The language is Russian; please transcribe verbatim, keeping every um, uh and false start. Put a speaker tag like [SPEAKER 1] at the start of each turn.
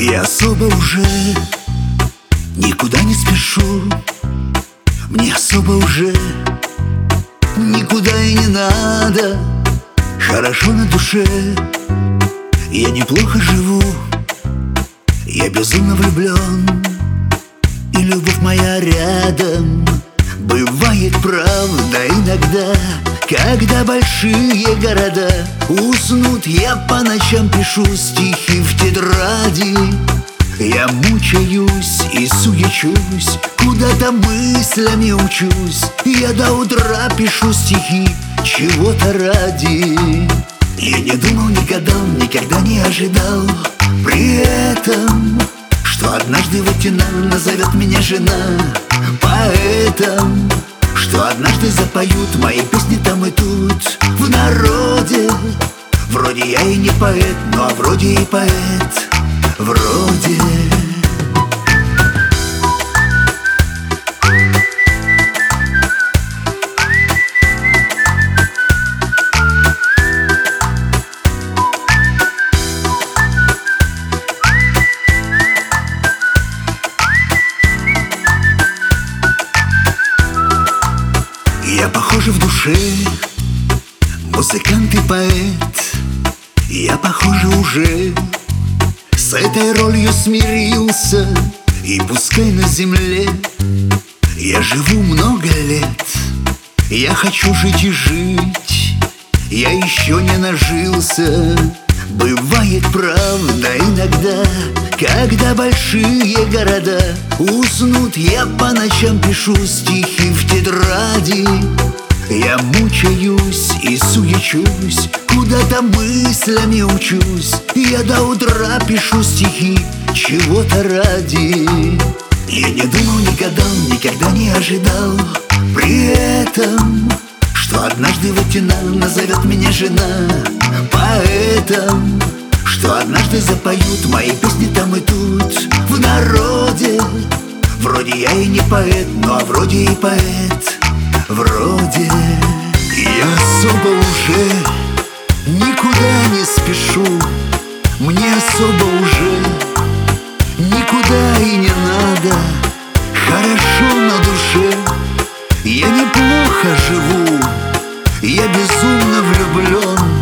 [SPEAKER 1] Я особо уже никуда не спешу, мне особо уже никуда и не надо. Хорошо на душе, я неплохо живу, я безумно влюблен, и любовь моя рядом. Бывает правда иногда, когда большие города уснут, я по ночам пишу стихи в тетради. Я мучаюсь и суечусь, куда-то мыслями учусь. Я до утра пишу стихи чего-то ради. Я не думал, не гадал, никогда не ожидал при этом, что однажды вот она назовет меня жена поэтом, что однажды запоют мои песни там и тут в народе. Вроде я и не поэт, но вроде и поэт, вроде. Я похож в душе музыкант и поэт. Я, похоже, уже с этой ролью смирился, и пускай на земле я живу много лет, я хочу жить и жить, я еще не нажился. Бывает правда иногда, когда большие города уснут, я по ночам пишу стихи в тетради. Я мучаюсь и суечусь, куда-то мыслями учусь. Я до утра пишу стихи чего-то ради. Я не думал, не гадал, никогда не ожидал при этом, что однажды вот она назовет меня жена поэтом, что однажды запоют мои песни там и тут в народе. Вроде я и не поэт, но вроде и поэт, вроде. Я особо уже никуда не спешу, мне особо уже никуда и не надо. Хорошо на душе, я неплохо живу, я безумно влюблен,